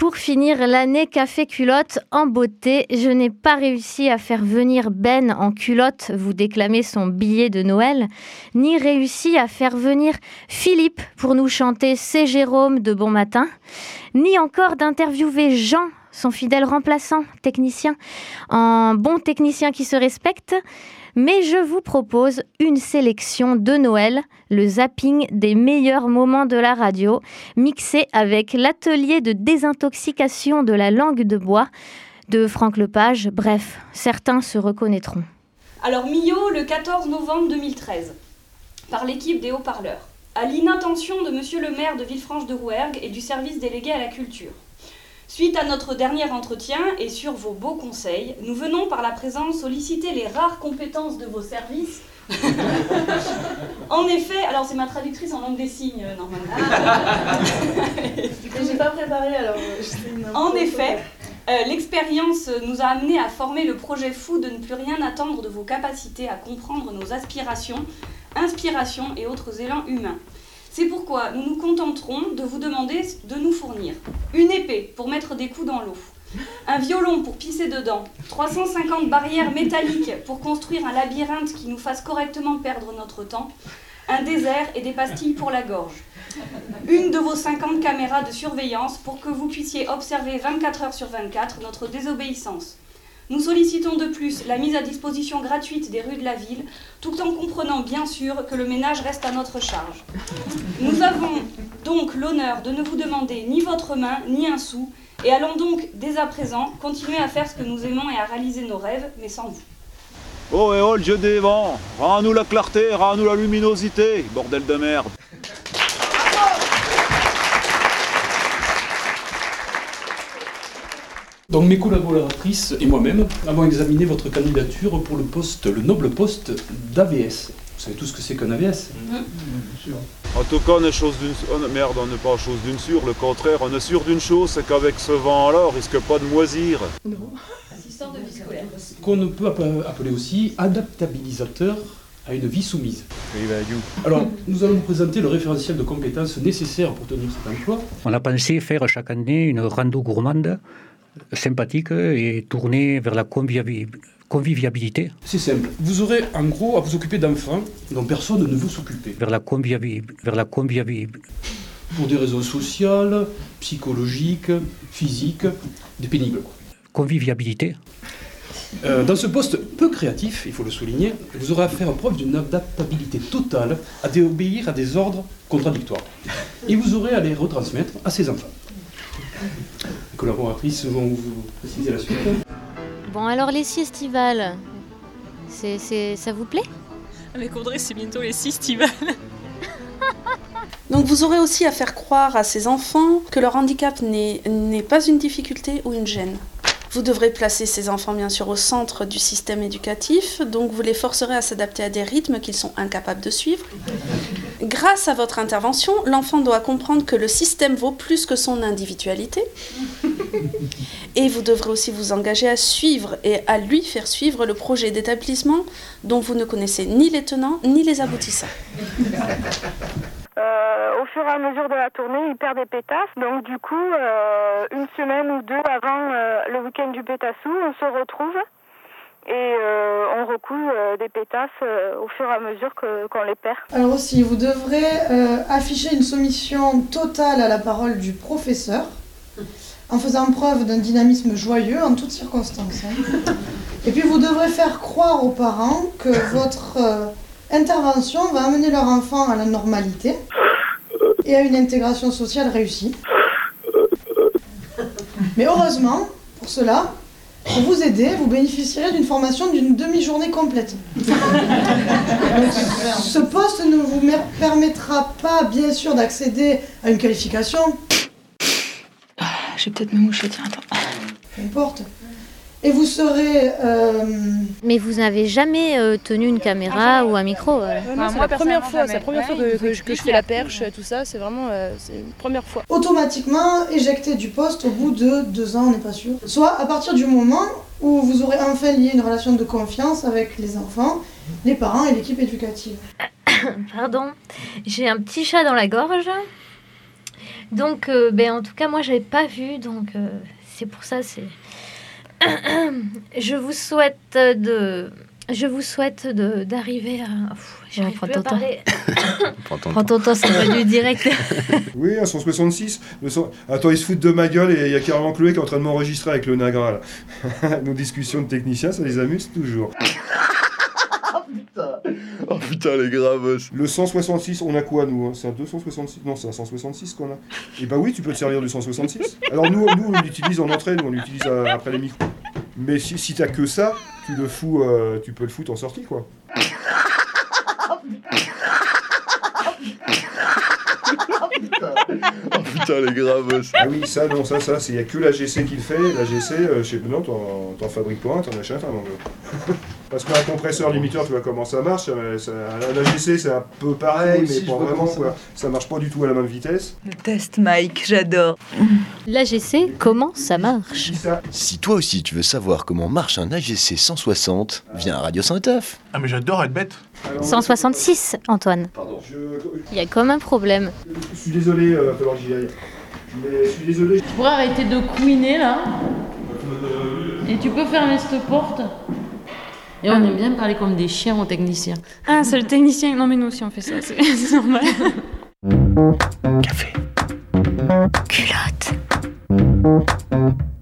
pour finir l'année café culotte en beauté, je n'ai pas réussi à faire venir Ben en culotte vous déclamer son billet de Noël, ni réussi à faire venir Philippe pour nous chanter C'est Jérôme de Bon Matin, ni encore d'interviewer Jean, son fidèle remplaçant, technicien, en bon technicien qui se respecte. Mais je vous propose une sélection de Noël, le zapping des meilleurs moments de la radio, mixé avec l'atelier de désintoxication de la langue de bois de Franck Lepage. Bref, certains se reconnaîtront. Alors Millau, le 14 novembre 2013, par l'équipe des haut-parleurs, à l'inattention de monsieur le maire de Villefranche-de-Rouergue et du service délégué à la culture. Suite à notre dernier entretien et sur vos beaux conseils, nous venons par la présence solliciter les rares compétences de vos services. En effet, alors c'est ma traductrice en langue des signes, normalement. J'ai pas préparé alors. En effet, l'expérience nous a amené à former le projet fou de ne plus rien attendre de vos capacités à comprendre nos aspirations, inspirations et autres élans humains. C'est pourquoi nous nous contenterons de vous demander de nous fournir une épée pour mettre des coups dans l'eau, un violon pour pisser dedans, 350 barrières métalliques pour construire un labyrinthe qui nous fasse correctement perdre notre temps, un désert et des pastilles pour la gorge, une de vos 50 caméras de surveillance pour que vous puissiez observer 24 heures sur 24 notre désobéissance. Nous sollicitons de plus la mise à disposition gratuite des rues de la ville, tout en comprenant bien sûr que le ménage reste à notre charge. Nous avons donc l'honneur de ne vous demander ni votre main, ni un sou, et allons donc, dès à présent, continuer à faire ce que nous aimons et à réaliser nos rêves, mais sans vous. Oh et oh le dieu des vents, rends-nous la clarté, rends-nous la luminosité, bordel de merde. Donc mes collaboratrices et moi-même avons examiné votre candidature pour le noble poste d'AVS. Vous savez tout ce que c'est qu'un AVS ? En tout cas, on est chose d'une... merde, on n'est pas chose d'une sûre, le contraire, on est sûr d'une chose, c'est qu'avec ce vent-là, on risque pas de moisir. Non. Assistant de vie scolaire. Qu'on peut appeler aussi adaptabilisateur à une vie soumise. Alors, nous allons vous présenter le référentiel de compétences nécessaires pour tenir cet emploi. On a pensé faire chaque année une rando gourmande, sympathique et tournée vers la convivialité. C'est simple. Vous aurez en gros à vous occuper d'enfants dont personne ne veut s'occuper. Vers la convivialité. Pour des raisons sociales, psychologiques, physiques, des pénibles. Convivialité. Dans ce poste peu créatif, il faut le souligner, vous aurez à faire preuve d'une adaptabilité totale, à obéir à des ordres contradictoires. Et vous aurez à les retransmettre à ces enfants. Les collaboratrices vont vous préciser la suite. Bon, alors les scies estivales, ça vous plaît ? Avec Audrey, c'est bientôt les scies estivales. Donc vous aurez aussi à faire croire à ces enfants que leur handicap n'est pas une difficulté ou une gêne. Vous devrez placer ces enfants bien sûr au centre du système éducatif, donc vous les forcerez à s'adapter à des rythmes qu'ils sont incapables de suivre. Grâce à votre intervention, l'enfant doit comprendre que le système vaut plus que son individualité. Et vous devrez aussi vous engager à suivre et à lui faire suivre le projet d'établissement dont vous ne connaissez ni les tenants ni les aboutissants. Au fur et à mesure de la tournée, il perd des pétasses. Donc du coup, une semaine ou deux avant le week-end du pétassou, on se retrouve et on recoule des pétasses au fur et à mesure qu'on les perd. Alors aussi, vous devrez afficher une soumission totale à la parole du professeur, en faisant preuve d'un dynamisme joyeux en toutes circonstances. Et puis vous devrez faire croire aux parents que votre intervention va amener leur enfant à la normalité et à une intégration sociale réussie. Mais heureusement, pour cela, pour vous aider, vous bénéficierez d'une formation d'une demi-journée complète. Donc, ce poste ne vous permettra pas, bien sûr, d'accéder à une qualification. Je vais peut-être me moucher, tiens, attends. Peu importe. Et vous serez... Mais vous n'avez jamais tenu une caméra ou un micro Moi, c'est la première fois que je fais la perche, tout ça, c'est vraiment c'est une première fois. Automatiquement éjecté du poste au bout de 2 ans, on n'est pas sûr. Soit à partir du moment où vous aurez enfin lié une relation de confiance avec les enfants, les parents et l'équipe éducative. Pardon, j'ai un petit chat dans la gorge. Donc, en tout cas, moi, j'avais pas vu, donc c'est pour ça, je vous souhaite d'arriver à... J'arrive plus à parler. Prends ton temps, c'est pas du direct. Oui, un 166. Attends, ils se foutent de ma gueule et il y a carrément Chloé qui est en train de m'enregistrer avec le Nagra. Là. Nos discussions de techniciens, ça les amuse toujours. Oh putain, les graves. Le 166, on a quoi nous? C'est un 266? Non, c'est un 166 qu'on a. Et bah oui, tu peux te servir du 166. Alors nous on l'utilise en entrée, nous on l'utilise après les micros. Mais si t'as que ça, tu peux le foutre en sortie quoi. Oh putain, les graves. Ah oui, ça, il n'y a que l'AGC qui le fait. L'AGC, je sais pas, non, t'en fabriques pas un, t'en achètes un. Donc, parce qu'un compresseur limiteur, tu vois comment ça marche. L'AGC, c'est un peu pareil, mais pas vraiment. Ça marche pas du tout à la même vitesse. Le test Mike, j'adore. L'AGC, comment ça marche? Si toi aussi tu veux savoir comment marche un AGC 160, viens à Radio Saint-Euf. Ah mais j'adore être bête. Alors, 166, Antoine. Pardon. Il y a comme un problème. Je suis désolé, il va falloir que j'y aille. Mais je suis désolé. Tu pourrais arrêter de couiner là. Et tu peux fermer cette porte. Et on aime bien parler comme des chiens aux techniciens. Ah, c'est le technicien. Non mais nous aussi on fait ça, c'est normal. Café. Culotte.